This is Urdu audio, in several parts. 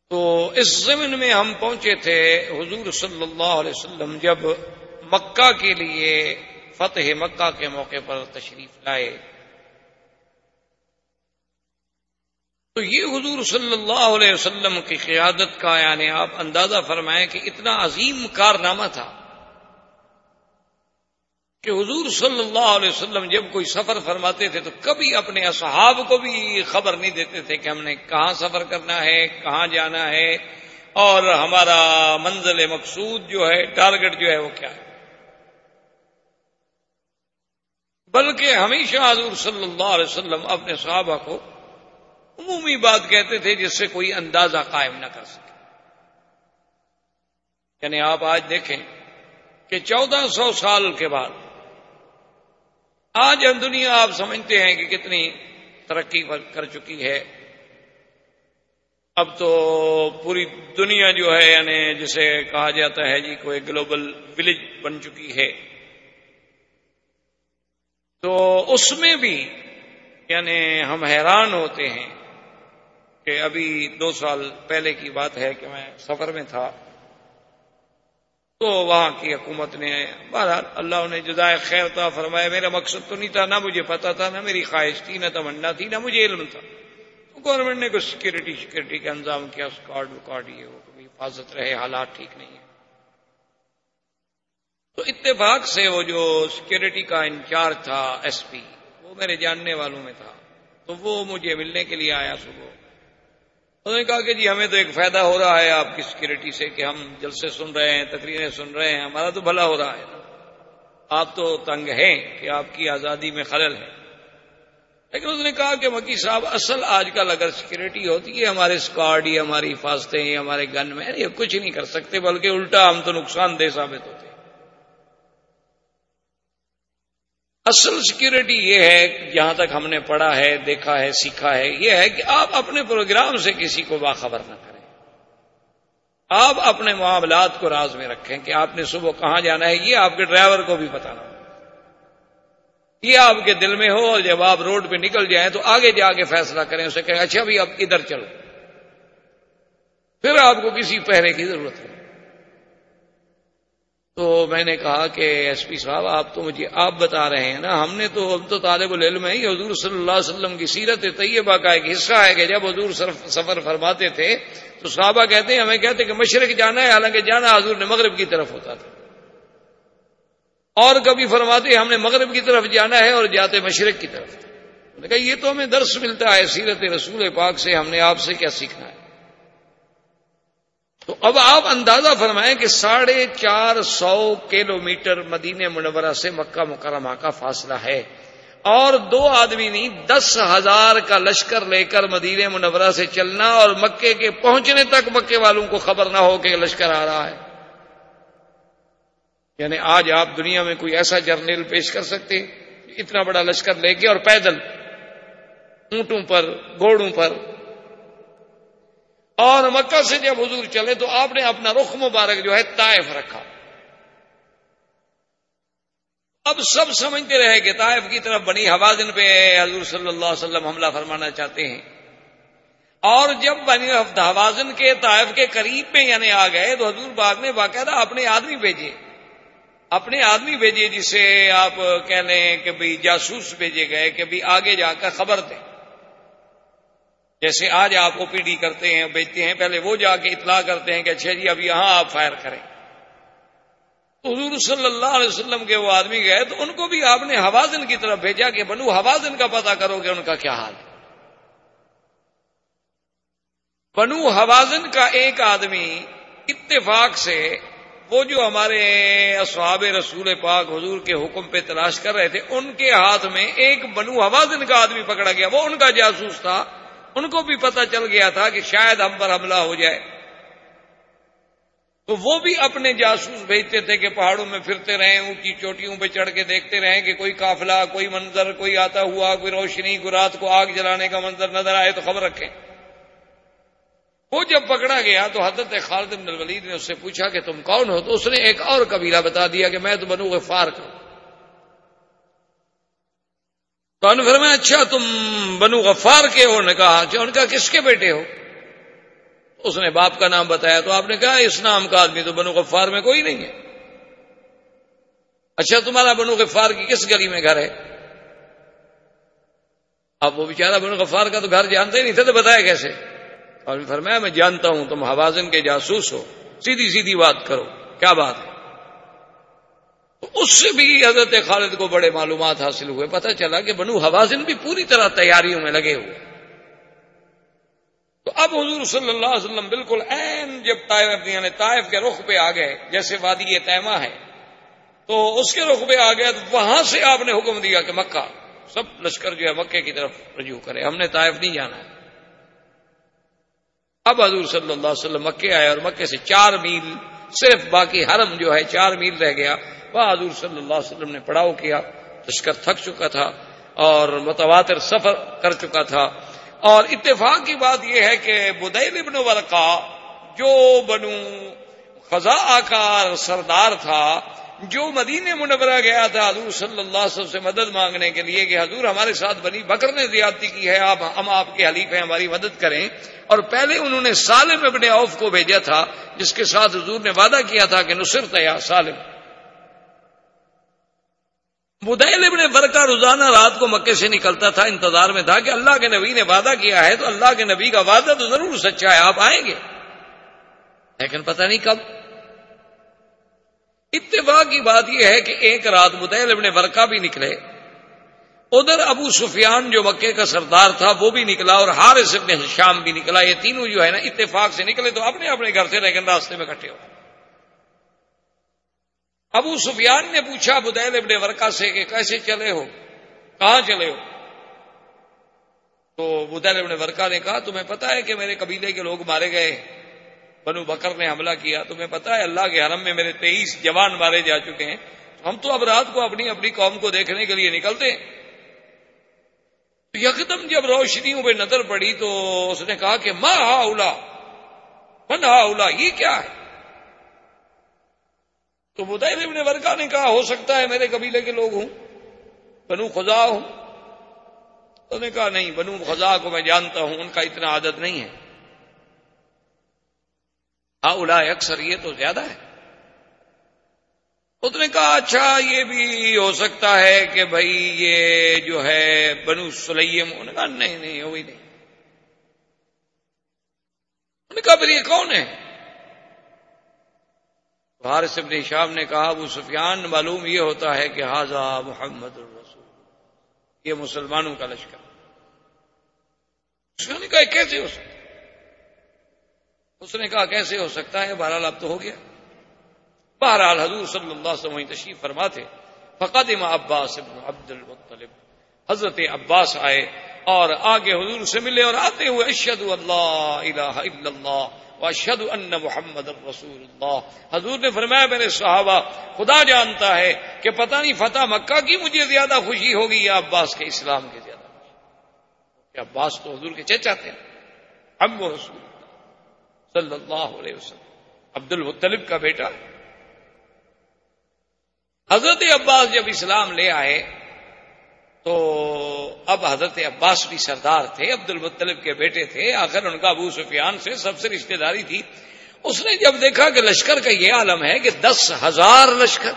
تو اس ضمن میں ہم پہنچے تھے حضور صلی اللہ علیہ وسلم جب مکہ کے لیے فتح مکہ کے موقع پر تشریف لائے، تو یہ حضور صلی اللہ علیہ وسلم کی قیادت کا یعنی آپ اندازہ فرمائیں کہ اتنا عظیم کارنامہ تھا کہ حضور صلی اللہ علیہ وسلم جب کوئی سفر فرماتے تھے تو کبھی اپنے اصحاب کو بھی خبر نہیں دیتے تھے کہ ہم نے کہاں سفر کرنا ہے، کہاں جانا ہے، اور ہمارا منزل مقصود جو ہے، ٹارگٹ جو ہے وہ کیا ہے، بلکہ ہمیشہ حضور صلی اللہ علیہ وسلم اپنے صحابہ کو عمومی بات کہتے تھے جس سے کوئی اندازہ قائم نہ کر سکے۔ یعنی آپ آج دیکھیں کہ 1400 سال کے بعد آج دنیا آپ سمجھتے ہیں کہ کتنی ترقی کر چکی ہے۔ اب تو پوری دنیا جو ہے یعنی جسے کہا جاتا ہے جی کوئی گلوبل ولیج بن چکی ہے، تو اس میں بھی یعنی ہم حیران ہوتے ہیں کہ ابھی 2 سال پہلے کی بات ہے کہ میں سفر میں تھا، تو وہاں کی حکومت نے بہرحال اللہ انہیں جزائے خیر عطا فرمائے، میرا مقصد تو نہیں تھا، نہ مجھے پتا تھا، نہ میری خواہش تھی، نہ تمنا تھی، نہ مجھے علم تھا، تو گورنمنٹ نے کچھ سیکورٹی کا انتظام کیا، اسکواڈ یہ وہ حفاظت رہے، حالات ٹھیک نہیں ہے، تو اتفاق سے وہ جو سیکورٹی کا انچارج تھا ایس پی، وہ میرے جاننے والوں میں تھا، تو وہ مجھے ملنے کے لیے آیا صبح۔ انہوں نے کہا کہ جی ہمیں تو ایک فائدہ ہو رہا ہے آپ کی سیکورٹی سے کہ ہم جلسے سن رہے ہیں، تقریریں سن رہے ہیں، ہمارا تو بھلا ہو رہا ہے، آپ تو تنگ ہیں کہ آپ کی آزادی میں خلل ہے۔ لیکن اس نے کہا کہ مکی صاحب اصل آج کل اگر سیکورٹی ہوتی ہے ہمارے اسکواڈ یا ہماری حفاظتیں یا ہمارے گن مین یہ کچھ نہیں کر سکتے، بلکہ الٹا ہم تو نقصان دہ ثابت ہوتے ہیں۔ اصل سیکورٹی یہ ہے جہاں تک ہم نے پڑھا ہے، دیکھا ہے، سیکھا ہے، یہ ہے کہ آپ اپنے پروگرام سے کسی کو باخبر نہ کریں، آپ اپنے معاملات کو راز میں رکھیں کہ آپ نے صبح کہاں جانا ہے یہ آپ کے ڈرائیور کو بھی پتہ نہ ہو، یہ آپ کے دل میں ہو، اور جب آپ روڈ پہ نکل جائیں تو آگے جا کے فیصلہ کریں، اسے کہیں اچھا بھی اب ادھر چلو، پھر آپ کو کسی پہرے کی ضرورت ہے۔ تو میں نے کہا کہ ایس پی صاحب آپ تو مجھے آپ بتا رہے ہیں نا، ہم تو طالب العلم ہیں، یہ حضور صلی اللہ علیہ وسلم کی سیرت طیبہ کا ایک حصہ ہے کہ جب حضور سفر فرماتے تھے تو صحابہ کہتے ہیں ہمیں کہتے کہ مشرق جانا ہے، حالانکہ جانا حضور نے مغرب کی طرف ہوتا تھا، اور کبھی فرماتے ہم نے مغرب کی طرف جانا ہے اور جاتے مشرق کی طرف۔ میں نے کہا یہ تو ہمیں درس ملتا ہے سیرت رسول پاک سے، ہم نے آپ سے کیا سیکھنا ہے؟ تو اب آپ اندازہ فرمائیں کہ 450 کلومیٹر مدینہ منورہ سے مکہ مکرمہ کا فاصلہ ہے، اور 2 آدمی نہیں 10,000 کا لشکر لے کر مدینہ منورہ سے چلنا، اور مکے کے پہنچنے تک مکے والوں کو خبر نہ ہو کہ لشکر آ رہا ہے۔ یعنی آج آپ دنیا میں کوئی ایسا جرنیل پیش کر سکتے اتنا بڑا لشکر لے کے اور پیدل، اونٹوں پر، گھوڑوں پر؟ اور مکہ سے جب حضور چلے تو آپ نے اپنا رخ مبارک جو ہے طائف رکھا۔ اب سب سمجھتے رہے کہ طائف کی طرف بنی حوازن پہ حضور صلی اللہ علیہ وسلم حملہ فرمانا چاہتے ہیں، اور جب بنی حوازن کے طائف کے قریب میں یعنی آ گئے تو حضور پاک نے باقاعدہ اپنے آدمی بھیجے جسے آپ کہہ لیں کہ بھی جاسوس بھیجے گئے کہ بھی آگے جا کر خبر دیں، جیسے آج آپ او پی ڈی کرتے ہیں، بھیجتے ہیں، پہلے وہ جا کے اطلاع کرتے ہیں کہ اچھا جی اب یہاں آپ فائر کریں۔ تو حضور صلی اللہ علیہ وسلم کے وہ آدمی گئے تو ان کو بھی آپ نے حوازن کی طرف بھیجا کہ بنو حوازن کا پتہ کرو کہ ان کا کیا حال ہے۔ بنو حوازن کا ایک آدمی اتفاق سے وہ جو ہمارے اصحاب رسول پاک حضور کے حکم پہ تلاش کر رہے تھے، ان کے ہاتھ میں ایک بنو حوازن کا آدمی پکڑا گیا، وہ ان کا جاسوس تھا، ان کو بھی پتہ چل گیا تھا کہ شاید ہم پر حملہ ہو جائے، تو وہ بھی اپنے جاسوس بھیجتے تھے کہ پہاڑوں میں پھرتے رہیں، اونچی چوٹیوں پہ چڑھ کے دیکھتے رہیں کہ کوئی قافلہ، کوئی منظر، کوئی آتا ہوا، کوئی روشنی، کوئی رات کو آگ جلانے کا منظر نظر آئے تو خبر رکھیں۔ وہ جب پکڑا گیا تو حضرت خالد بن الولید نے اس سے پوچھا کہ تم کون ہو؟ تو اس نے ایک اور قبیلہ بتا دیا کہ میں تو بنو غفار کا ہوں۔ تو انہوں نے فرمایا اچھا تم بنو غفار کے ہو؟ نے کہا اچھا۔ ان کا کس کے بیٹے ہو؟ اس نے باپ کا نام بتایا تو آپ نے کہا اس نام کا آدمی تو بنو غفار میں کوئی نہیں ہے. اچھا تمہارا بنو غفار کی کس گلی میں گھر ہے؟ اب وہ بیچارہ بنو غفار کا تو گھر جانتے ہی نہیں تھے تو بتایا کیسے؟ اور فرمایا میں جانتا ہوں تم حوازن کے جاسوس ہو، سیدھی سیدھی بات کرو، کیا بات ہے؟ تو اس سے بھی حضرت خالد کو بڑے معلومات حاصل ہوئے، پتہ چلا کہ بنو حوازن بھی پوری طرح تیاریوں میں لگے ہوئے. تو اب حضور صلی اللہ علیہ وسلم بالکل عین جب طائف کے رخ پہ آ گئے، جیسے وادی تیمہ ہے تو اس کے رخ پہ آ گئے، تو وہاں سے آپ نے حکم دیا کہ مکہ سب لشکر جو ہے مکے کی طرف رجوع کرے، ہم نے طائف نہیں جانا ہے. اب حضور صلی اللہ علیہ وسلم مکے آئے اور مکے سے 4 میل صرف باقی حرم جو ہے 4 میل رہ گیا، وہاں حضور صلی اللہ علیہ وسلم نے پڑاؤ کیا. لشکر تھک چکا تھا اور متواتر سفر کر چکا تھا. اور اتفاق کی بات یہ ہے کہ بدیل ابن ورقہ جو بنو خزاعہ کا سردار تھا، جو مدینہ منورہ گیا تھا حضور صلی اللہ علیہ وسلم سے مدد مانگنے کے لیے کہ حضور ہمارے ساتھ بنی بکر نے زیادتی کی ہے، ہم آپ کے حلیف ہیں، ہماری مدد کریں. اور پہلے انہوں نے سالم ابن عوف کو بھیجا تھا جس کے ساتھ حضور نے وعدہ کیا تھا کہ نصرت یا سالم. بدیل ابن ورقہ روزانہ رات کو مکے سے نکلتا تھا، انتظار میں تھا کہ اللہ کے نبی نے وعدہ کیا ہے تو اللہ کے نبی کا وعدہ تو ضرور سچا ہے، آپ آئیں گے، لیکن پتہ نہیں کب. اتفاق کی بات یہ ہے کہ ایک رات بدیل ابن ورقہ بھی نکلے، ادھر ابو سفیان جو مکے کا سردار تھا وہ بھی نکلا، اور حارث ابن ہشام بھی نکلا. یہ تینوں جو ہے نا اتفاق سے نکلے تو اپنے اپنے گھر سے، لیکن راستے میں اکٹھے ہو. ابو سفیان نے پوچھا بدیل ابن ورقہ سے کہ کیسے چلے ہو، کہاں چلے ہو؟ تو بدیل ابن ورقہ نے کہا تمہیں پتا ہے کہ میرے قبیلے کے لوگ مارے گئے، بنو بکر نے حملہ کیا، تمہیں پتا ہے اللہ کے حرم میں میرے 23 جوان مارے جا چکے ہیں، ہم تو اب رات کو اپنی اپنی قوم کو دیکھنے کے لیے نکلتے ہیں. یکدم جب روشنیوں پہ نظر پڑی تو اس نے کہا کہ ما ہاؤلا من ہاؤلا، یہ کیا ہے؟ تو بدیل ابن ورقہ نے کہا ہو سکتا ہے میرے قبیلے کے لوگ ہوں، بنو خزاعہ ہوں. اس نے کہا نہیں، بنو خزاعہ کو میں جانتا ہوں، ان کا اتنا عادت نہیں ہے، ہاؤلا اکثر یہ تو زیادہ ہے. اس نے کہا اچھا یہ بھی ہو سکتا ہے کہ بھائی یہ جو ہے بنو سلیم. انہوں نے کہا نہیں نہیں وہی نہیں. انہوں نے کہا پھر یہ کون ہے؟ حارث ابن ہشام نے کہا ابو سفیان معلوم یہ ہوتا ہے کہ ھذا محمد الرسول، یہ مسلمانوں کا لشکر. اس نے کہا کیسے ہو سکتا؟ اس نے کہا کیسے ہو سکتا ہے، بہرحال اب تو ہو گیا. بہرحال حضور صلی اللہ علیہ وسلم تشریف فرما تھے. فقدم عباس ابن عبد المطلب، حضرت عباس آئے اور آگے حضور سے ملے، اور آتے ہوئے اشہد اللہ الہ الا اللہ واشہد ان محمد الرسول اللہ. حضور نے فرمایا میرے صحابہ خدا جانتا ہے کہ پتہ نہیں فتح مکہ کی مجھے زیادہ خوشی ہوگی یا عباس کے اسلام کی زیادہ خوشی، کہ عباس تو حضور کے چچا تھے، اب وہ رسول اللہ صلی اللہ علیہ وسلم عبد المطلب کا بیٹا. حضرت عباس جب اسلام لے آئے تو اب حضرت عباس بھی سردار تھے، عبد المطلب کے بیٹے تھے، آخر ان کا ابو سفیان سے سب سے رشتہ داری تھی. اس نے جب دیکھا کہ لشکر کا یہ عالم ہے کہ 10,000 لشکر،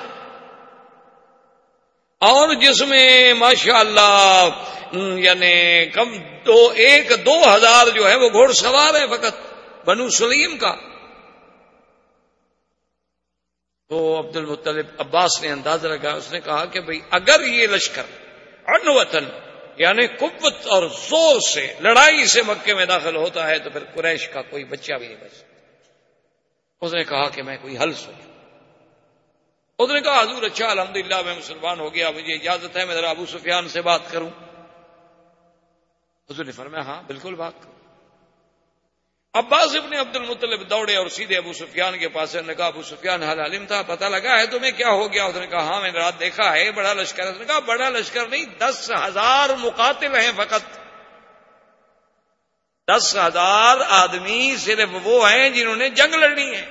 اور جس میں ماشاءاللہ یعنی کم 2,000 جو ہے وہ گھوڑ سوار ہے فقط بنو سلیم کا. تو عبد المطلب عباس نے اندازہ لگا، اس نے کہا کہ بھئی اگر یہ لشکر عنوتن یعنی قوت اور زور سے لڑائی سے مکے میں داخل ہوتا ہے تو پھر قریش کا کوئی بچہ بھی نہیں بچ سکتا. اس نے کہا کہ میں کوئی حل سوچوں. اس نے کہا حضور اچھا الحمدللہ میں مسلمان ہو گیا، مجھے اجازت ہے میں ذرا ابو سفیان سے بات کروں. حضور نے فرمایا ہاں بالکل بات کرو. عباس ابن عبد المطلب دوڑے اور سیدھے ابو سفیان کے پاس. نے کہا ابو سفیان حل علم تھا، پتہ لگا ہے تمہیں کیا ہو گیا؟ اس نے کہا ہاں میں نے رات دیکھا ہے بڑا لشکر ہے. اس نے کہا بڑا لشکر نہیں، 10,000 مقاتل ہیں فقط. 10,000 آدمی صرف وہ ہیں جنہوں نے جنگ لڑنی ہے.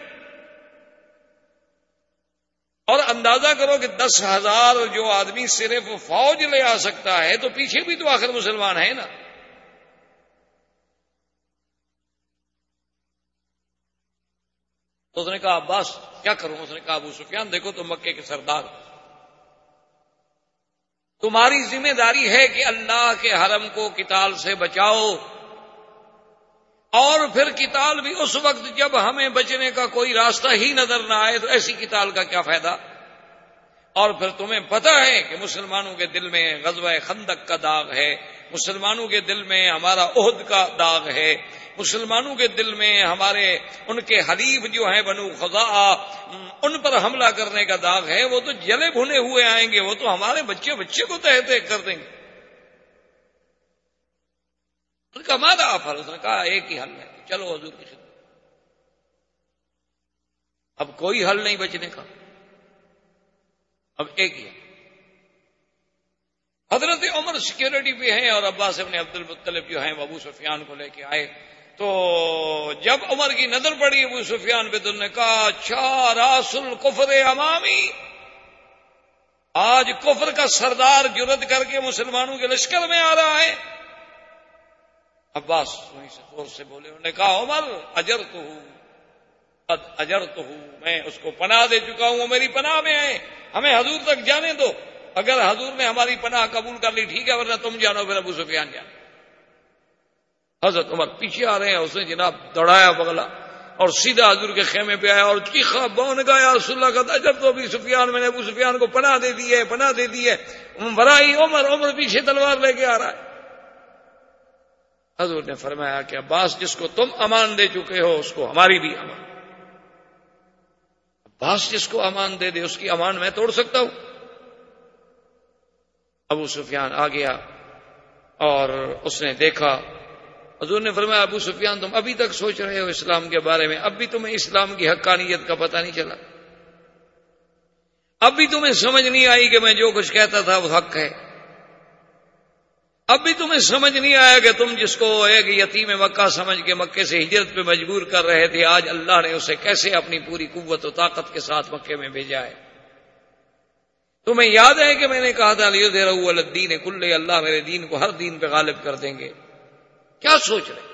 اور اندازہ کرو کہ 10,000 جو آدمی صرف فوج لے آ سکتا ہے تو پیچھے بھی تو آخر مسلمان ہیں نا. تو اس نے کہا عباس کیا کروں؟ اس نے کہا ابو سفیان دیکھو تم مکے کے سردار، تمہاری ذمہ داری ہے کہ اللہ کے حرم کو قتال سے بچاؤ، اور پھر قتال بھی اس وقت جب ہمیں بچنے کا کوئی راستہ ہی نظر نہ آئے، تو ایسی قتال کا کیا فائدہ؟ اور پھر تمہیں پتہ ہے کہ مسلمانوں کے دل میں غزوہ خندق کا داغ ہے، مسلمانوں کے دل میں ہمارا احد کا داغ ہے، مسلمانوں کے دل میں ہمارے ان کے حلیف جو ہیں بنو خزاعہ ان پر حملہ کرنے کا داغ ہے، وہ تو جلے بھنے ہوئے آئیں گے، وہ تو ہمارے بچے کو تہہ تہہ کر دیں گے۔ ان کا ماذا افعل؟ اس نے کہا ایک ہی حل ہے، چلو حضور کی خدمت، اب کوئی حل نہیں بچنے کا، اب ایک ہی ہے۔ حضرت عمر سیکیورٹی پہ ہیں اور عباس ابن عبد المطلب جو ہیں وہ ابو سفیان کو لے کے آئے، تو جب عمر کی نظر پڑی ابو سفیان پہ تو انہوں نے کہا اچھا راس الکفر امامی، آج کفر کا سردار جرأت کر کے مسلمانوں کے لشکر میں آ رہا ہے۔ عباس وہیں سے زور سے بولے، انہوں نے کہا عمر اجرتہ، میں اس کو پناہ دے چکا ہوں، وہ میری پناہ میں ہے، ہمیں حضور تک جانے دو، اگر حضور نے ہماری پناہ قبول کر لی ٹھیک ہے، ورنہ تم جانو پھر ابو سفیان جانو۔ حضرت عمر پیچھے آ رہے ہیں، اس نے جناب دوڑایا بغلا اور سیدھا حضور کے خیمے پہ آیا اور چیخا بون گا یا رسول اللہ کا اجر تو ابو سفیان، میں نے ابو سفیان کو پناہ دے دی ہے، پناہ دے دی ہے۔ برائی عمر پیچھے تلوار لے کے آ رہا ہے۔ حضور نے فرمایا کہ عباس جس کو تم امان دے چکے ہو اس کو ہماری بھی امان، عباس جس کو امان دے دے اس کی امان میں توڑ سکتا ہوں؟ ابو سفیان آ گیا اور اس نے دیکھا، حضور نے فرمایا ابو سفیان تم ابھی تک سوچ رہے ہو اسلام کے بارے میں، اب بھی تمہیں اسلام کی حقانیت کا پتہ نہیں چلا، اب بھی تمہیں سمجھ نہیں آئی کہ میں جو کچھ کہتا تھا وہ حق ہے، اب بھی تمہیں سمجھ نہیں آیا کہ تم جس کو ایک یتیم مکہ سمجھ کے مکے سے ہجرت پہ مجبور کر رہے تھے، آج اللہ نے اسے کیسے اپنی پوری قوت و طاقت کے ساتھ مکے میں بھیجا ہے۔ تمہیں یاد ہے کہ میں نے کہا تھا لیظہرہ علی الدین کلہ، اللہ میرے دین کو ہر دین پہ غالب کر دیں گے، کیا سوچ رہے؟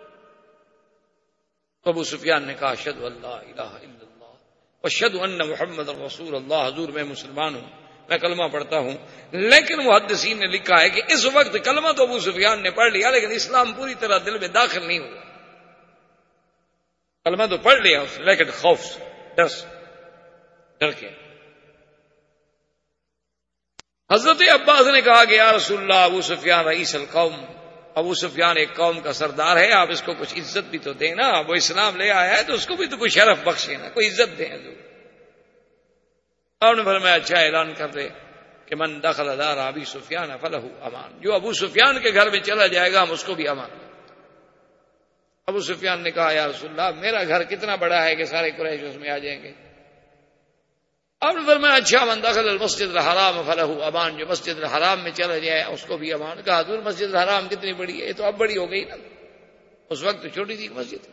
ابو سفیان نے کہا اشہد ان لا الہ الا اللہ واشہد ان محمد رسول اللہ، حضور میں مسلمان ہوں، میں کلمہ پڑھتا ہوں۔ لیکن محدثین نے لکھا ہے کہ اس وقت کلمہ تو ابو سفیان نے پڑھ لیا لیکن اسلام پوری طرح دل میں داخل نہیں ہوا، کلمہ تو پڑھ لیا اس نے لیکن خوف سے، ڈر کے۔ حضرت عباس نے کہا کہ یا رسول اللہ ابو سفیان رئیس القوم، ابو سفیان ایک قوم کا سردار ہے، آپ اس کو کچھ عزت بھی تو دیں نا، وہ اسلام لے آیا ہے تو اس کو بھی تو کوئی شرف بخشے نا، کوئی عزت دیں حضور۔ آپ نے فرمایا اچھا اعلان کر دے کہ من دخل دار ابی سفیان فلہ امان، جو ابو سفیان کے گھر میں چلا جائے گا ہم اس کو بھی امان دیں۔ ابو سفیان نے کہا یا رسول اللہ میرا گھر کتنا بڑا ہے کہ سارے قریش اس میں آ جائیں گے؟ آپ نے فرمایا اچھا من دخل المسجد الحرام فلہ امان، جو مسجد الحرام میں چلا جائے اس کو بھی امان۔ کہا حضور مسجد الحرام کتنی بڑی ہے؟ یہ تو اب بڑی ہو گئی نا، اس وقت تو چھوٹی تھی مسجد۔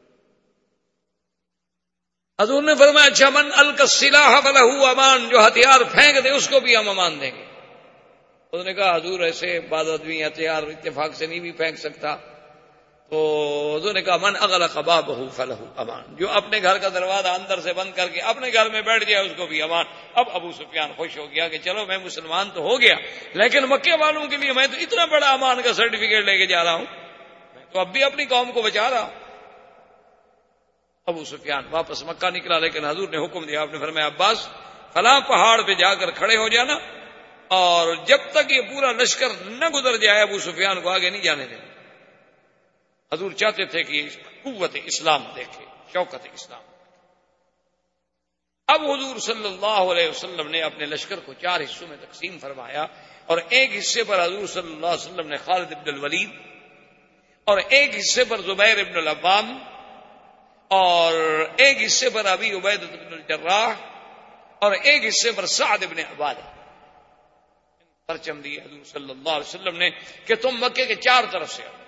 حضور نے فرمایا اچھا من القى السلاح فلہ امان، جو ہتھیار پھینک دے اس کو بھی ہم امان دیں گے۔ اس نے کہا حضور ایسے بعض آدمی ہتھیار اتفاق سے نہیں بھی پھینک سکتا، تو حضور نے کہا من اغلق بابہ فلہ امان، جو اپنے گھر کا دروازہ اندر سے بند کر کے اپنے گھر میں بیٹھ جائے اس کو بھی امان۔ اب ابو سفیان خوش ہو گیا کہ چلو میں مسلمان تو ہو گیا لیکن مکے والوں کے لیے میں تو اتنا بڑا امان کا سرٹیفکیٹ لے کے جا رہا ہوں، میں تو اب بھی اپنی قوم کو بچا رہا ہوں۔ ابو سفیان واپس مکہ نکلا لیکن حضور نے حکم دیا، آپ نے فرمایا عباس فلاں پہاڑ پہ جا کر کھڑے ہو جانا اور جب تک یہ پورا لشکر نہ گزر جائے ابو سفیان کو آگے نہیں جانے دینا۔ حضور چاہتے تھے کہ قوت اسلام دیکھے، شوکت اسلام۔ اب حضور صلی اللہ علیہ وسلم نے اپنے لشکر کو 4 حصوں میں تقسیم فرمایا اور ایک حصے پر حضور صلی اللہ علیہ وسلم نے خالد بن الولید اور ایک حصے پر زبیر ابن العوام اور ایک حصے پر ابی عبیدہ بن الجراح اور ایک حصے پر سعد بن عبادہ پرچم دیے حضور صلی اللہ علیہ وسلم نے کہ تم مکے کے 4 طرف سے آؤ،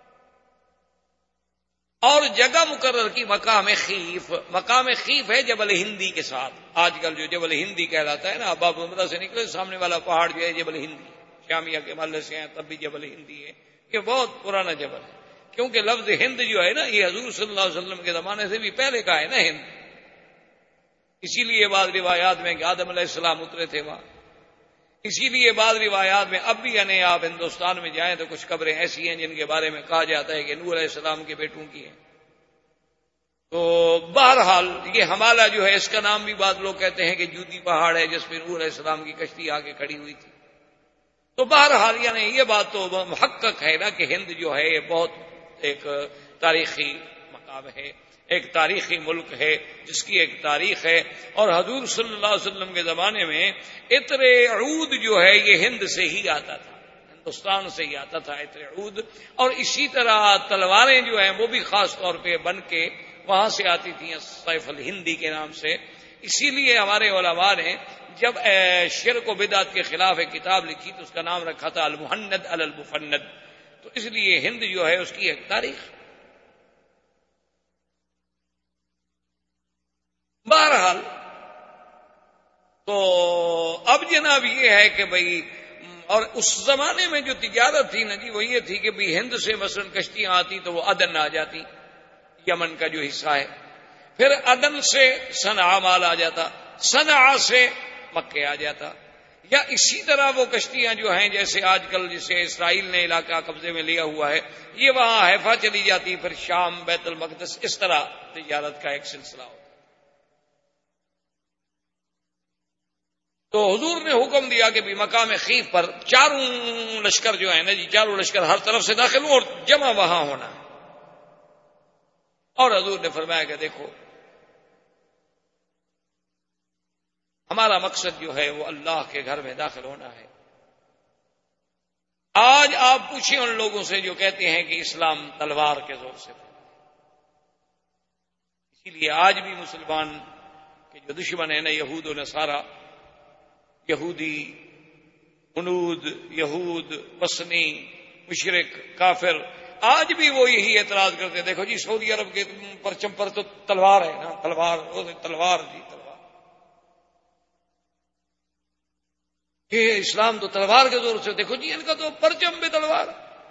اور جگہ مقرر کی مقام خیف۔ مقام خیف ہے جبل ہندی کے ساتھ، آج کل جو جبل ہندی کہلاتا ہے نا، اب آپ عمرہ سے نکلے سامنے والا پہاڑ جو ہے جبل ہندی، شامیہ کے محلے سے ہیں تب بھی جبل ہندی ہے، یہ بہت پرانا جبل ہے، کیونکہ لفظ ہند جو ہے نا یہ حضور صلی اللہ علیہ وسلم کے زمانے سے بھی پہلے کا ہے نا ہند، اسی لیے بعض روایات میں کہ آدم علیہ السلام اترے تھے وہاں. اسی لیے بعض روایات میں اب بھی یعنی آپ ہندوستان میں جائیں تو کچھ قبریں ایسی ہیں جن کے بارے میں کہا جاتا ہے کہ نوح علیہ السلام کے بیٹوں کی ہیں. تو بہرحال یہ ہمالہ جو ہے اس کا نام بھی بعض لوگ کہتے ہیں کہ جودی پہاڑ ہے جس پہ نوح علیہ السلام کی کشتی آ کے کھڑی ہوئی تھی. تو بہرحال یعنی یہ بات تو محقق ہے نا کہ ہند جو ہے یہ بہت ایک تاریخی مقام ہے، ایک تاریخی ملک ہے جس کی ایک تاریخ ہے. اور حضور صلی اللہ علیہ وسلم کے زمانے میں عطر عود جو ہے یہ ہند سے ہی آتا تھا، ہندوستان سے ہی آتا تھا عطر عود. اور اسی طرح تلواریں جو ہیں وہ بھی خاص طور پہ بن کے وہاں سے آتی تھیں سیف الہندی کے نام سے. اسی لیے ہمارے علماء نے جب شرک و بدعت کے خلاف ایک کتاب لکھی تو اس کا نام رکھا تھا المہند علی المفند. تو اس لیے ہند جو ہے اس کی ایک تاریخ. بہرحال تو اب جناب یہ ہے کہ بھئی، اور اس زمانے میں جو تجارت تھی نا جی وہ یہ تھی کہ بھئی ہند سے مثلا کشتیاں آتی تو وہ عدن آ جاتی، یمن کا جو حصہ ہے. پھر عدن سے صنعاء مال آ جاتا، صنعاء سے مکے آ جاتا. یا اسی طرح وہ کشتیاں جو ہیں جیسے آج کل جسے اسرائیل نے علاقہ قبضے میں لیا ہوا ہے یہ وہاں حیفا چلی جاتی، پھر شام، بیت المقدس، اس طرح تجارت کا ایک سلسلہ ہوتا. تو حضور نے حکم دیا کہ بھی مقام خیف پر چاروں لشکر جو ہیں نا جی، چاروں لشکر ہر طرف سے داخل ہوں اور جمع وہاں ہونا ہے. اور حضور نے فرمایا کہ دیکھو ہمارا مقصد جو ہے وہ اللہ کے گھر میں داخل ہونا ہے. آج آپ پوچھیں ان لوگوں سے جو کہتے ہیں کہ اسلام تلوار کے زور سے پھیلا. اسی لیے آج بھی مسلمان کے جو دشمن ہیں نا یہود و نصارہ، یہودی، ہنود، یہود، وثنی، مشرک، کافر، آج بھی وہ یہی اعتراض کرتے ہیں. دیکھو جی سعودی عرب کے پرچم پر تو تلوار ہے نا، تلوار تلوار جی تلوار. یہ اسلام تو تلوار کے زور سے، دیکھو جی ان کا تو پرچم بھی تلوار.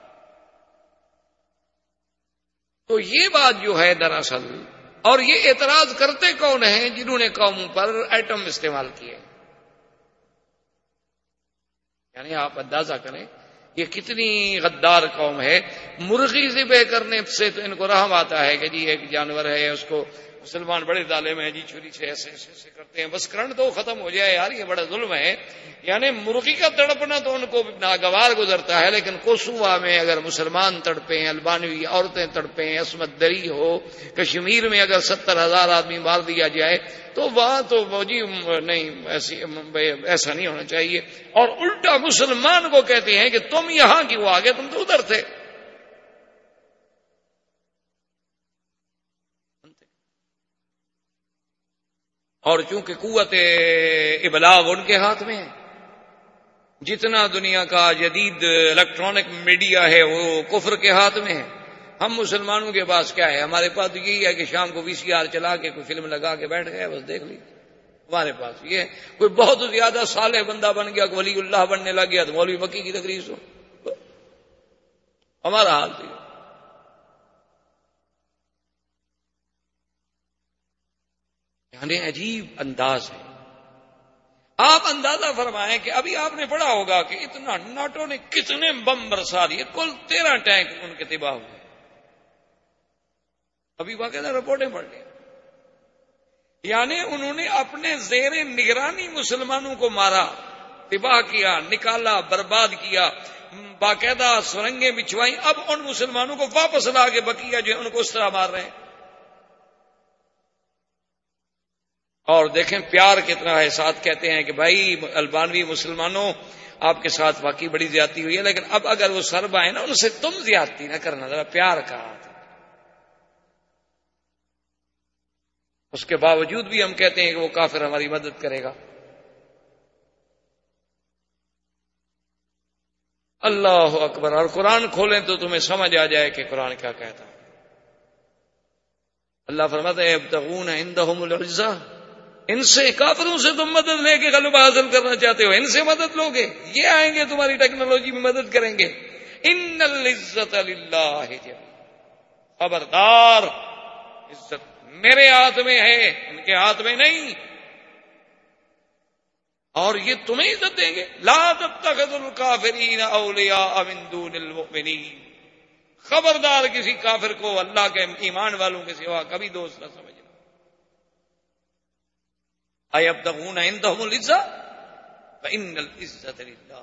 تو یہ بات جو ہے دراصل، اور یہ اعتراض کرتے کون ہیں؟ جنہوں نے قوموں پر ایٹم استعمال کیے. یعنی آپ اندازہ کریں یہ کتنی غدار قوم ہے. مرغی ذبح کرنے سے تو ان کو رحم آتا ہے کہ جی ایک جانور ہے اس کو مسلمان بڑے ظالم ہیں جی چھری سے ایسے ایسے ایسے کرتے ہیں، بس کرنٹ تو ختم ہو جائے یار، یہ بڑا ظلم ہے. یعنی مرغی کا تڑپنا تو ان کو ناگوار گزرتا ہے، لیکن کوسووا میں اگر مسلمان تڑپیں، البانوی عورتیں تڑپیں، عصمت دری ہو، کشمیر میں اگر 70,000 آدمی مار دیا جائے تو وہاں تو جی نہیں، ایسا نہیں ہونا چاہیے. اور الٹا مسلمان کو کہتے ہیں کہ تم یہاں کیوں آ گئے، تم تو ادھر تھے. اور چونکہ قوت ابلاغ ان کے ہاتھ میں ہے، جتنا دنیا کا جدید الیکٹرانک میڈیا ہے وہ کفر کے ہاتھ میں ہے. ہم مسلمانوں کے پاس کیا ہے؟ ہمارے پاس یہی ہے کہ شام کو VCR چلا کے کوئی فلم لگا کے بیٹھ گئے، بس دیکھ لی. ہمارے پاس یہ ہے کوئی بہت زیادہ صالح بندہ بن گیا، ولی اللہ بننے لگ گیا تو مولوی مکی کی تقریر سو. ہمارا حال تو یعنی عجیب انداز ہے. آپ اندازہ فرمائیں کہ ابھی آپ نے پڑھا ہوگا کہ اتنا ناٹو نے کتنے بم برسا دیے، کل 13 ٹینک ان کے تباہ ہوئے. ابھی باقاعدہ رپورٹیں پڑھ لیں. یعنی انہوں نے اپنے زیر نگرانی مسلمانوں کو مارا، تباہ کیا، نکالا، برباد کیا، باقاعدہ سرنگیں بچھوائیں. اب ان مسلمانوں کو واپس لا کے بقیہ جو ان کو اس طرح مار رہے ہیں. اور دیکھیں پیار کتنا ہے. ساتھ کہتے ہیں کہ بھائی البانوی مسلمانوں آپ کے ساتھ واقعی بڑی زیادتی ہوئی ہے، لیکن اب اگر وہ سرب آئے نا ان سے تم زیادتی نہ کرنا، ذرا پیار کا ہاتھ. اس کے باوجود بھی ہم کہتے ہیں کہ وہ کافر ہماری مدد کرے گا. اللہ اکبر. اور قرآن کھولیں تو تمہیں سمجھ آ جائے کہ قرآن کیا کہتا ہے. اللہ فرماتا ہے یبتغون عندهم العزہ، ان سے کافروں سے تم مدد لے کے غلبہ حاصل کرنا چاہتے ہو، ان سے مدد لوگے، یہ آئیں گے تمہاری ٹیکنالوجی میں مدد کریں گے. ان العزت للہ جميعا، خبردار عزت میرے ہاتھ میں ہے، ان کے ہاتھ میں نہیں. اور یہ تمہیں عزت دیں گے. لا تتخذوا الکافرین اولیاء من دون المؤمنین. خبردار کسی کافر کو اللہ کے ایمان والوں کے سوا کبھی دوست نہ سمجھنا. ایبتغون عندهم العزة فإن العزة للہ.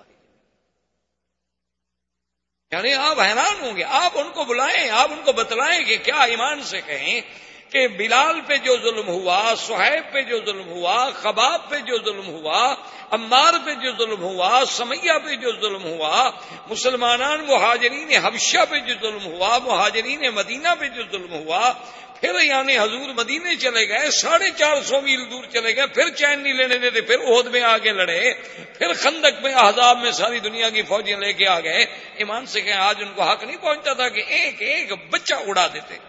یعنی آپ حیران ہوں گے. آپ ان کو بلائیں, آپ ان کو بتلائیں کہ کیا ایمان سے کہیں کہ بلال پہ جو ظلم ہوا, صہیب پہ جو ظلم ہوا, خباب پہ جو ظلم ہوا, عمار پہ جو ظلم ہوا, سمیہ پہ جو ظلم ہوا, مسلمانان مہاجرین حبشہ پہ جو ظلم ہوا, مہاجرین مدینہ پہ جو ظلم ہوا, پھر یعنی حضور مدینے چلے گئے, 450 میل دور چلے گئے, پھر چین نہیں لینے دیتے, پھر احد میں آگے لڑے, پھر خندق میں احزاب میں ساری دنیا کی فوجیں لے کے آ گئے. ایمان سے کہیں آج ان کو حق نہیں پہنچتا تھا کہ ایک ایک بچہ اڑا دیتے.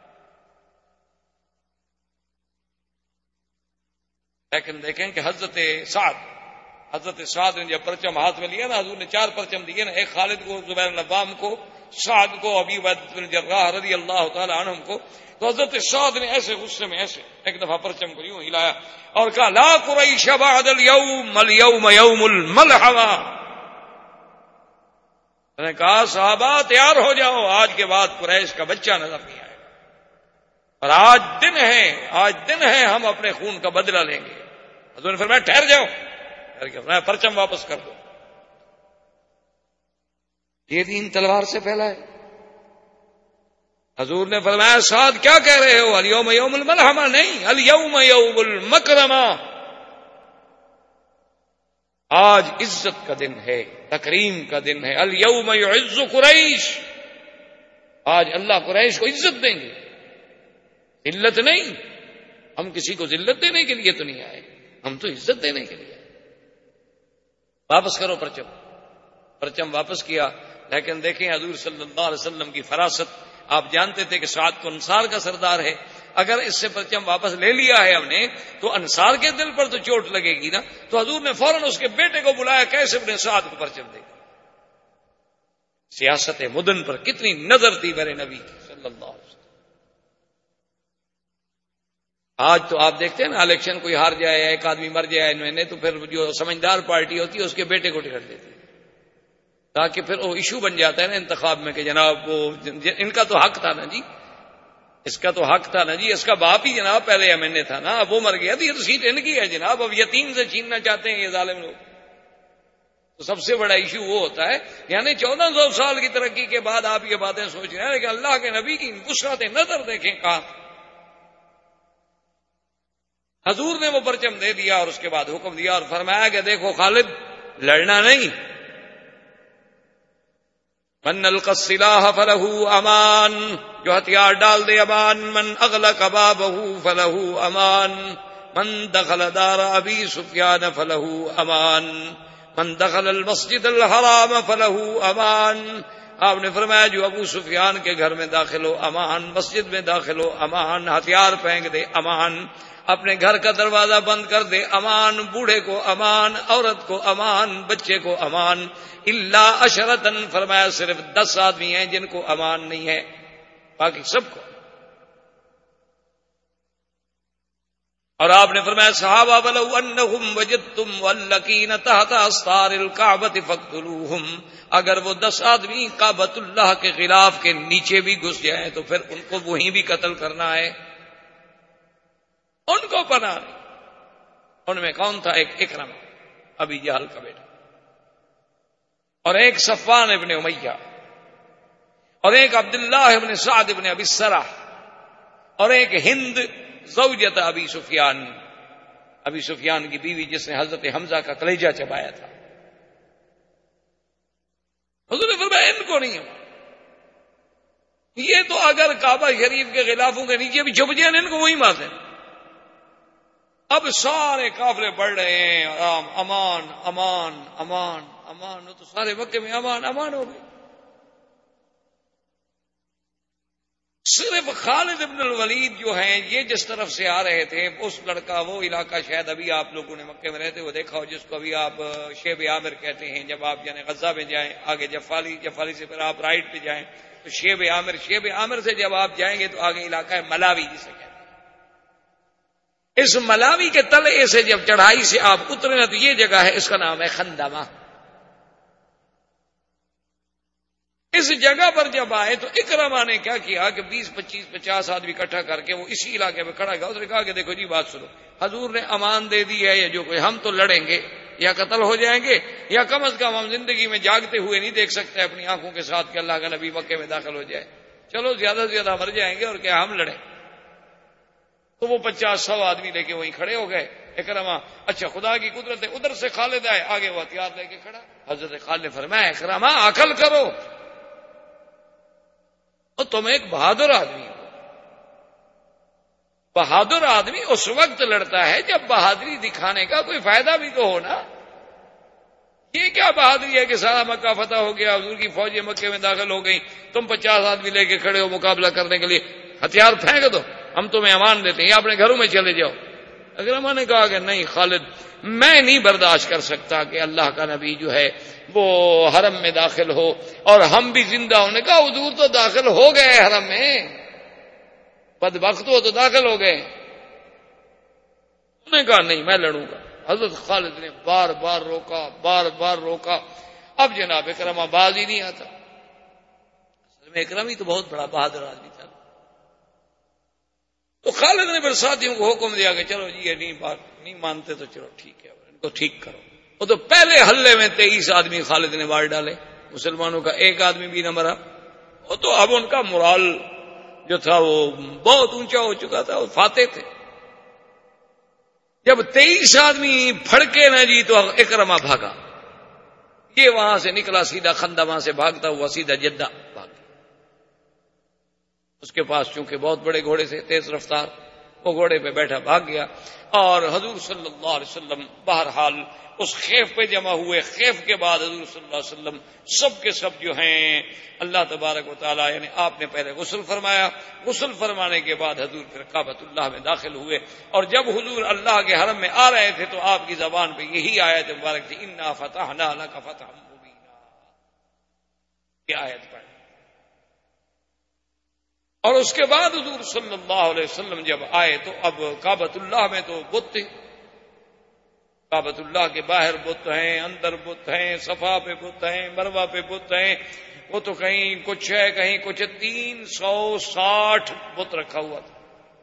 لیکن دیکھیں کہ حضرت سعد نے جب پرچم ہاتھ میں لیا نا, حضور نے 4 پرچم دیے نا, ایک خالد کو, زبیر بن عوام کو, سعد کو, ابی عبیدہ بن جراح رضی اللہ تعالی عنہم کو. تو حضرت سعد نے ایسے غصے میں ایسے ایک دفعہ پرچم کو یوں ہلایا اور کہا لا قریش بعد اليوم اليوم یوم الملحمہ. میں نے کہا صحابہ تیار ہو جاؤ, آج کے بعد قریش کا بچہ نظر نہیں آئے گا, اور آج دن ہے ہم اپنے خون کا بدلہ لیں گے. حضور نے فرمایا ٹھہر جاؤ, فرمایا پرچم واپس کر دو. یہ دین تلوار سے پھیلا ہے. حضور نے فرمایا سعد کیا کہہ رہے ہو, الیوم یوم الملحمہ نہیں, الیوم یوم المکرمہ. آج عزت کا دن ہے, تکریم کا دن ہے. الیوم یعز قریش, آج اللہ قریش کو عزت دیں گے, ذلت نہیں. ہم کسی کو ذلت دینے کے لیے تو نہیں آئے, ہم تو عزت دینے کے لیے آئے. واپس کرو پرچم واپس کیا. لیکن دیکھیں حضور صلی اللہ علیہ وسلم کی فراست. آپ جانتے تھے کہ سعد کو انصار کا سردار ہے, اگر اس سے پرچم واپس لے لیا ہے ہم نے تو انصار کے دل پر تو چوٹ لگے گی نا. تو حضور نے فوراً اس کے بیٹے کو بلایا, کیسے اپنے سعد کو پرچم دے گا. سیاست مدن پر کتنی نظر تھی میرے نبی کی صلی اللہ علیہ وسلم. آج تو آپ دیکھتے ہیں نا, الیکشن کوئی ہار جائے, ایک آدمی مر جائے میں نے, تو پھر جو سمجھدار پارٹی ہوتی ہے اس کے بیٹے کو ٹکٹ دیتی ہے, تاکہ پھر وہ ایشو بن جاتا ہے نا انتخاب میں کہ جناب وہ ان کا تو حق تھا نا جی, اس کا تو حق تھا نا جی, اس کا باپ ہی جناب پہلے MNA تھا نا, اب وہ مر گیا تو یہ تو سیٹ ان کی ہے جناب, اب یتیم سے چھیننا چاہتے ہیں یہ ظالم لوگ. تو سب سے بڑا ایشو وہ ہوتا ہے. یعنی 1400 سال کی ترقی کے بعد آپ یہ باتیں سوچ رہے ہیں, لیکن اللہ کے نبی کی وسعت نظر دیکھیں کہاں. حضور نے وہ پرچم دے دیا اور اس کے بعد حکم دیا اور فرمایا کہ دیکھو خالد, لڑنا نہیں. من القى السلاح فله امان, جو ہتھیار ڈال دے امان. من اغلق بابه فله امان. من دخل دار ابی سفیان فله امان. من دخل المسجد الحرام فله امان. آپ نے فرمایا جو ابو سفیان کے گھر میں داخل ہو امان, مسجد میں داخل ہو امان, ہتھیار پھینک دے امان, اپنے گھر کا دروازہ بند کر دے امان, بوڑھے کو امان, عورت کو امان, بچے کو امان. الا عشرتن, فرمایا صرف 10 آدمی ہیں جن کو امان نہیں ہے, باقی سب کو. اور آپ نے فرمایا صحابہ ولو انہم وجدتم واللکین تحت استار الکعبۃ فاقتلوہم, اگر وہ 10 آدمی کعبۃ اللہ کے خلاف کے نیچے بھی گھس جائیں تو پھر ان کو وہیں بھی قتل کرنا ہے, ان کو پناہ نہیں. ان میں کون تھا؟ ایک اکرم ابی جہل کا بیٹا, اور ایک صفوان ابن امیہ, اور ایک عبداللہ ابن سعد ابن ابی السرح, اور ایک ہند زوجت ابی سفیان, ابی سفیان کی بیوی جس نے حضرت حمزہ کا کلیجہ چبایا تھا. حضور نے فرمایا ان کو نہیں, یہ تو اگر کعبہ شریف کے غلافوں کے نیچے بھی چھپ جائیں ان کو وہی مار دیں. اب سارے قافلے بڑھ رہے ہیں, امان امان امان امان, تو سارے مکے میں امان امان ہو گئے. صرف خالد ابن الولید جو ہیں یہ جس طرف سے آ رہے تھے, اس لڑکا وہ علاقہ شاید ابھی آپ لوگوں نے مکے میں رہتے وہ دیکھا ہو, جس کو ابھی آپ شیب عامر کہتے ہیں. جب آپ یعنی غزہ میں جائیں آگے جفالی سے پھر آپ رائٹ پہ جائیں تو شیب عامر سے جب آپ جائیں گے تو آگے علاقہ ہے ملاوی جسے کہتے ہیں. اس ملاوی کے تلے سے جب چڑھائی سے آپ اترے نا تو یہ جگہ ہے، اس کا نام ہے خندمہ۔ اس جگہ پر جب آئے تو اکرمہ نے کیا کیا کہ 20 25 50 آدمی اکٹھا کر کے وہ اسی علاقے میں کھڑا گیا۔ اس نے کہا کہ دیکھو جی بات سنو، حضور نے امان دے دی ہے، یا جو کوئی ہم تو لڑیں گے یا قتل ہو جائیں گے، یا کم از کم ہم زندگی میں جاگتے ہوئے نہیں دیکھ سکتے اپنی آنکھوں کے ساتھ کہ اللہ کا نبی مکے میں داخل ہو جائے، چلو زیادہ سے زیادہ مر جائیں گے اور کیا ہم لڑیں۔ تو وہ 50 100 آدمی لے کے وہیں کھڑے ہو گئے۔ اکرمہ اچھا خدا کی قدرت ہے، ادھر سے خالد آئے، آگے وہ ہتھیار لے کے کھڑا۔ حضرت خالد نے فرمایا اکرمہ عقل کرو، اور تم ایک بہادر آدمی ہو۔ بہادر آدمی اس وقت لڑتا ہے جب بہادری دکھانے کا کوئی فائدہ بھی تو ہو نا۔ یہ کیا بہادری ہے کہ سارا مکہ فتح ہو گیا، حضور کی فوجیں مکے میں داخل ہو گئی، تم 50 آدمی لے کے کھڑے ہو مقابلہ کرنے کے لیے، ہتھیار پھینک دو، ہم تمہیں امان دیتے ہیں، یا اپنے گھروں میں چلے جاؤ۔ اکرمہ نے کہا کہ نہیں خالد، میں نہیں برداشت کر سکتا کہ اللہ کا نبی جو ہے وہ حرم میں داخل ہو اور ہم بھی زندہ ہونے کا۔ حضور تو داخل ہو گئے حرم میں، بدبخت ہو تو داخل ہو گئے۔ انہوں نے کہا نہیں میں لڑوں گا۔ حضرت خالد نے بار بار روکا، بار بار روکا، اب جناب اکرمہ باز ہی نہیں آتا۔ اصل میں اکرمہ ہی تو بہت بڑا بہادر آدمی تھا۔ تو خالد نے پھر ساتھیوں کو حکم دیا کہ چلو جی یہ نہیں مانتے تو چلو ٹھیک ہے، ان کو ٹھیک کرو۔ وہ تو پہلے حلے میں 23 آدمی خالد نے مار ڈالے، مسلمانوں کا ایک آدمی بھی نہ مرا۔ وہ تو اب ان کا morال جو تھا وہ بہت اونچا ہو چکا تھا، وہ فاتح تھے۔ جب 23 آدمی پھڑکے نہ جی تو اکرمہ بھاگا، یہ وہاں سے نکلا سیدھا خندمہ سے بھاگتا ہوا سیدھا جدہ بھاگ گیا۔ اس کے پاس چونکہ بہت بڑے گھوڑے سے تیز رفتار، وہ گھوڑے پہ بیٹھا بھاگ گیا۔ اور حضور صلی اللہ علیہ وسلم بہرحال اس خیف پہ جمع ہوئے۔ خیف کے بعد حضور صلی اللہ علیہ وسلم سب کے سب جو ہیں اللہ تبارک و تعالیٰ یعنی آپ نے پہلے غسل فرمایا، غسل فرمانے کے بعد حضور پھر کعبۃ اللہ میں داخل ہوئے۔ اور جب حضور اللہ کے حرم میں آ رہے تھے تو آپ کی زبان پہ یہی آیت مبارک تھی، انا فتحنا لک فتحا مبینا، یہ آیت پڑھی۔ اور اس کے بعد حضور صلی اللہ علیہ وسلم جب آئے تو اب کعبۃ اللہ میں تو بت تھے، کعبۃ اللہ کے باہر بت ہیں، اندر بت ہیں، صفا پہ بت ہیں، مروہ پہ بت ہیں، وہ تو کہیں کچھ ہے کہیں کچھ ہے، 360 بت رکھا ہوا تھا۔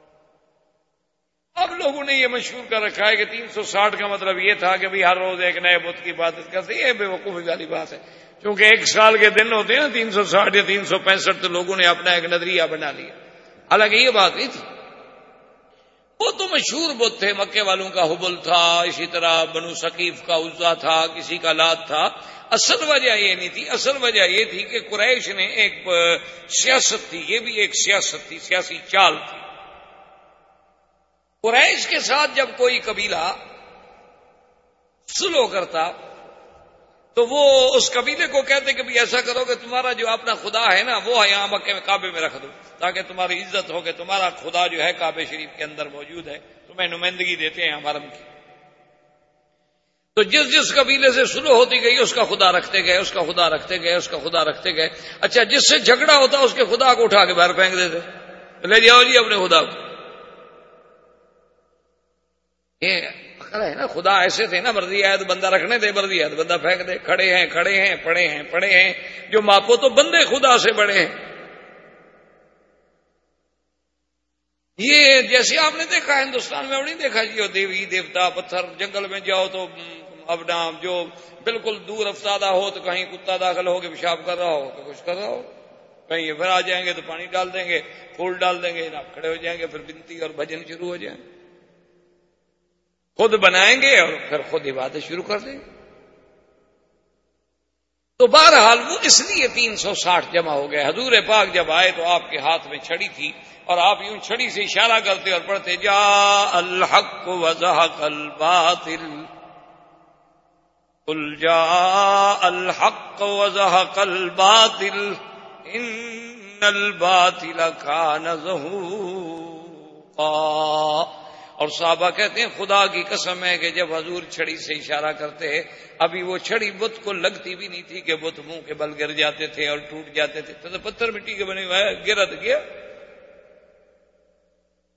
اب لوگوں نے یہ مشہور کر رکھا ہے کہ 360 کا مطلب یہ تھا کہ ہر روز ایک نئے بت کی عبادت کرتے، یہ بے وقوفی والی بات ہے، کیونکہ ایک سال کے دن ہوتے ہیں نا 360 یا 365، تو لوگوں نے اپنا ایک نظریہ بنا لیا، حالانکہ یہ بات نہیں تھی۔ وہ تو مشہور بت تھے، مکے والوں کا حبل تھا، اسی طرح بنو ثقیف کا عزا تھا، کسی کا لات تھا۔ اصل وجہ یہ نہیں تھی، اصل وجہ یہ تھی کہ قریش نے ایک سیاست تھی، یہ بھی ایک سیاست تھی، سیاسی چال تھی۔ قریش کے ساتھ جب کوئی قبیلہ صلح کرتا تو وہ اس قبیلے کو کہتے کہ بھی ایسا کرو کہ تمہارا جو اپنا خدا ہے نا وہ یہاں مکے میں کعبے میں رکھ دو، تاکہ تمہاری عزت ہو کہ تمہارا خدا جو ہے کعبے شریف کے اندر موجود ہے، تمہیں نمائندگی دیتے ہیں ہمارے حرم کی۔ تو جس قبیلے سے صلح ہوتی گئی اس کا خدا رکھتے گئے، اس کا خدا رکھتے گئے، اس کا خدا رکھتے گئے۔ اچھا جس سے جھگڑا ہوتا اس کے خدا کو اٹھا کے باہر پھینک دیتے، لے جاؤ جی اپنے خدا کو۔ یہ عقل ہے نا، خدا ایسے تھے نا، مرضی آئے تو بندہ رکھنے دے، مرضی آئے تو بندہ پھینک دے، کھڑے ہیں کھڑے ہیں، پڑے ہیں پڑے ہیں، جو ماپو تو بندے خدا سے بڑے ہیں۔ یہ جیسے آپ نے دیکھا ہندوستان میں، اور نہیں دیکھا جی، دیوی دیوتا پتھر، جنگل میں جاؤ تو اپنا جو بالکل دور افتادہ ہو تو کہیں کتا داخل ہو کے پیشاب کر رہا ہو تو کچھ کر رہا ہو، کہیں یہ پھر آ جائیں گے تو پانی ڈال دیں گے، پھول ڈال دیں گے، آپ کھڑے ہو جائیں گے، پھر بنتی اور بھجن شروع ہو جائیں گے، خود بنائیں گے اور پھر خود عبادت شروع کر دیں گے۔ تو بہرحال وہ اس لیے 360 جمع ہو گئے۔ حضور پاک جب آئے تو آپ کے ہاتھ میں چھڑی تھی اور آپ یوں چھڑی سے اشارہ کرتے اور پڑھتے جا الحق وزهق الباطل، قل جاء الحق وزهق الباطل ان الباطل كان زهوقا۔ اور صحابہ کہتے ہیں خدا کی قسم ہے کہ جب حضور چھڑی سے اشارہ کرتے ابھی وہ چھڑی بت کو لگتی بھی نہیں تھی کہ بت منہ کے بل گر جاتے تھے اور ٹوٹ جاتے تھے، تو پتھر مٹی کے بنے ہوئے گرت گیا،